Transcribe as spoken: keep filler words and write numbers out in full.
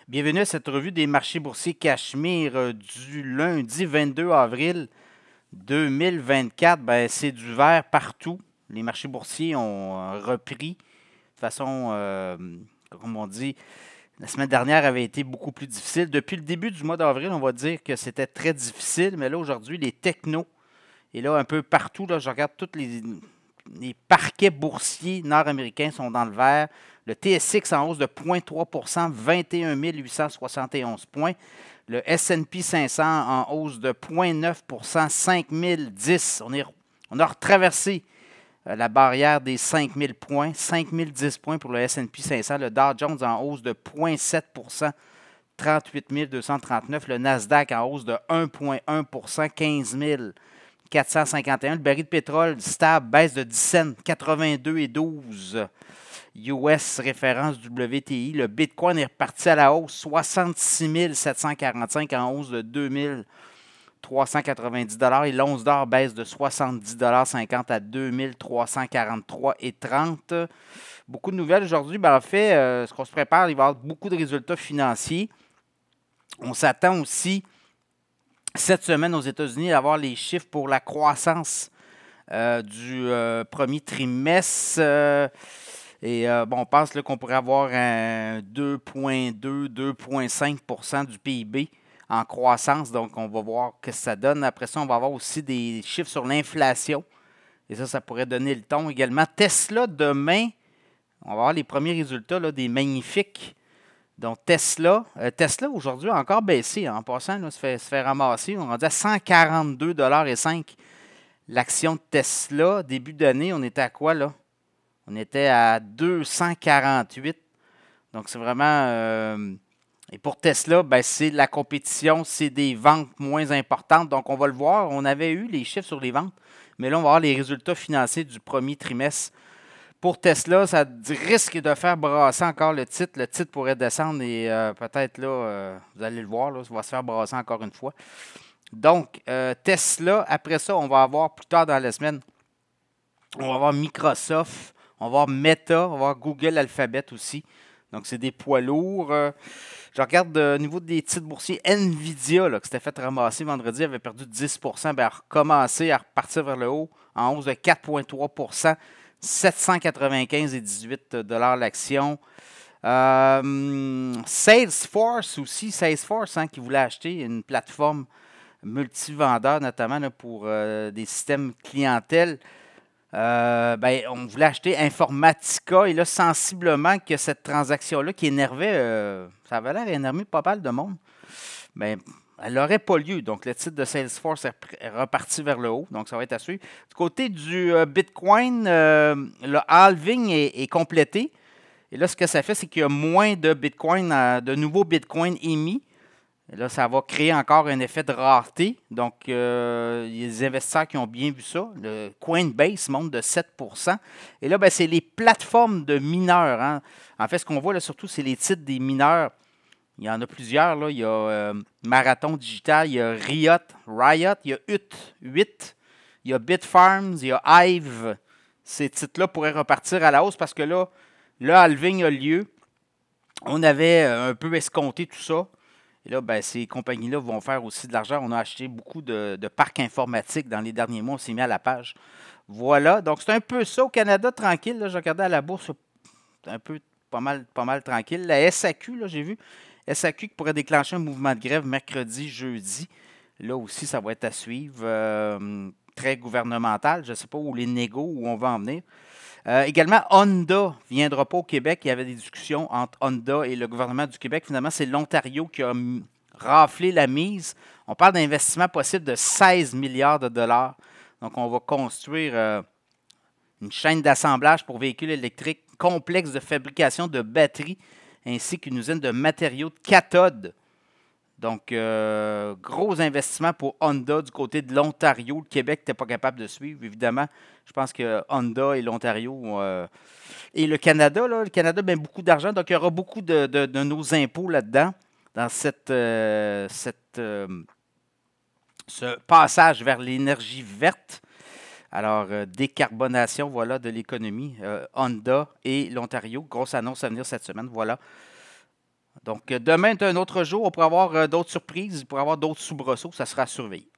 Bienvenue à cette revue des marchés boursiers Cachemire euh, du lundi vingt-deux avril deux mille vingt-quatre. Ben, c'est du vert partout. Les marchés boursiers ont euh, repris de façon, euh, comme on dit, la semaine dernière avait été beaucoup plus difficile. Depuis le début du mois d'avril, on va dire que c'était très difficile, mais là, aujourd'hui, les technos, et là, un peu partout, là, je regarde tous les, les parquets boursiers nord-américains sont dans le vert. Le T S X en hausse de zéro virgule trois pour cent, vingt et un mille huit cent soixante et onze points. Le S and P cinq cents en hausse de zéro virgule neuf pour cent, cinq mille dix. On, est, on a retraversé euh, la barrière des cinq mille points, cinq mille dix points pour le S and P cinq cents. Le Dow Jones en hausse de zéro virgule sept pour cent, trente-huit mille deux cent trente-neuf. Le Nasdaq en hausse de un virgule un pour cent, quinze mille quatre cent cinquante et un. Le baril de pétrole stable, baisse de dix cents, quatre-vingt-deux et douze. U S référence W T I. Le Bitcoin est reparti à la hausse, soixante-six mille sept cent quarante-cinq en hausse de deux mille trois cent quatre-vingt-dix dollars et l'once d'or baisse de soixante-dix virgule cinquante dollars à deux mille trois cent quarante-trois virgule trente. Beaucoup de nouvelles aujourd'hui. Ben, en fait, euh, ce qu'on se prépare, il va y avoir beaucoup de résultats financiers. On s'attend aussi cette semaine aux États-Unis à avoir les chiffres pour la croissance euh, du euh, premier trimestre. Euh, Et euh, bon, on pense là, qu'on pourrait avoir un deux virgule deux, deux virgule cinq pour cent du P I B en croissance. Donc, on va voir ce que ça donne. Après ça, on va avoir aussi des chiffres sur l'inflation. Et ça, ça pourrait donner le ton également. Tesla, demain, on va avoir les premiers résultats là, des magnifiques. Donc, Tesla, euh, Tesla aujourd'hui a encore baissé. Hein, en passant, là, se, fait, se fait ramasser. On est rendu à cent quarante-deux virgule cinq dollars l'action de Tesla. Début d'année, on était à quoi, là? On était à deux cent quarante-huit. Donc, c'est vraiment... Euh, et pour Tesla, ben, c'est la compétition, c'est des ventes moins importantes. Donc, on va le voir. On avait eu les chiffres sur les ventes, mais là, on va voir les résultats financiers du premier trimestre. Pour Tesla, ça risque de faire brasser encore le titre. Le titre pourrait descendre et euh, peut-être là, euh, vous allez le voir, là, ça va se faire brasser encore une fois. Donc, euh, Tesla, après ça, on va avoir plus tard dans la semaine, on va avoir Microsoft, on va voir Meta, on va voir Google Alphabet aussi. Donc, c'est des poids lourds. Euh, je regarde au euh, niveau des titres boursiers. Nvidia, là, qui s'était fait ramasser vendredi, avait perdu dix pour cent. Ben, a recommencé à repartir vers le haut en hausse de quatre virgule trois pour cent. sept cent quatre-vingt-quinze virgule dix-huit dollars l'action. Euh, Salesforce aussi. Salesforce, hein, qui voulait acheter une plateforme multivendeur, notamment là, pour euh, des systèmes clientèle. Euh, ben, on voulait acheter Informatica et là, sensiblement que cette transaction-là qui énervait, euh, ça avait l'air énervé pas mal de monde, ben, elle n'aurait pas lieu. Donc, le titre de Salesforce est reparti vers le haut. Donc, ça va être à suivre. Du côté du euh, Bitcoin, euh, le halving est, est complété. Et là, ce que ça fait, c'est qu'il y a moins de Bitcoin, euh, de nouveaux Bitcoins émis. Et là, ça va créer encore un effet de rareté. Donc, euh, il y a des investisseurs qui ont bien vu ça. Le Coinbase monte de sept pour cent. Et là, ben, c'est les plateformes de mineurs. Hein. En fait, ce qu'on voit là, surtout, c'est les titres des mineurs. Il y en a plusieurs. Là. Il y a euh, Marathon Digital, il y a Riot, Riot, il y a U T, huit, il y a Bitfarms, il y a Hive. Ces titres-là pourraient repartir à la hausse parce que là, le halving a lieu. On avait un peu escompté tout ça. Et là, ben, ces compagnies-là vont faire aussi de l'argent. On a acheté beaucoup de, de parcs informatiques dans les derniers mois. On s'est mis à la page. Voilà. Donc, c'est un peu ça au Canada, tranquille. Là, je regardais à la bourse, c'est un peu pas mal, pas mal tranquille. La S A Q, là, j'ai vu. S A Q qui pourrait déclencher un mouvement de grève mercredi, jeudi. Là aussi, ça va être à suivre. Euh, très gouvernemental. Je ne sais pas où les négos, où on va en venir. Euh, également, Honda ne viendra pas au Québec. Il y avait des discussions entre Honda et le gouvernement du Québec. Finalement, c'est l'Ontario qui a raflé la mise. On parle d'investissement possible de seize milliards de dollars. Donc, on va construire euh, une chaîne d'assemblage pour véhicules électriques, complexe de fabrication de batteries, ainsi qu'une usine de matériaux de cathode. Donc, euh, gros investissement pour Honda du côté de l'Ontario. Le Québec n'était pas capable de suivre, évidemment. Je pense que Honda et l'Ontario euh, et le Canada, là, le Canada met beaucoup d'argent. Donc, il y aura beaucoup de, de, de nos impôts là-dedans, dans cette, euh, cette, euh, ce passage vers l'énergie verte. Alors, euh, décarbonation, voilà, de l'économie. Euh, Honda et l'Ontario. Grosse annonce à venir cette semaine, voilà. Donc, euh, demain est un autre jour. On pourra avoir euh, d'autres surprises, on pourra avoir d'autres soubresauts. Ça sera à surveiller.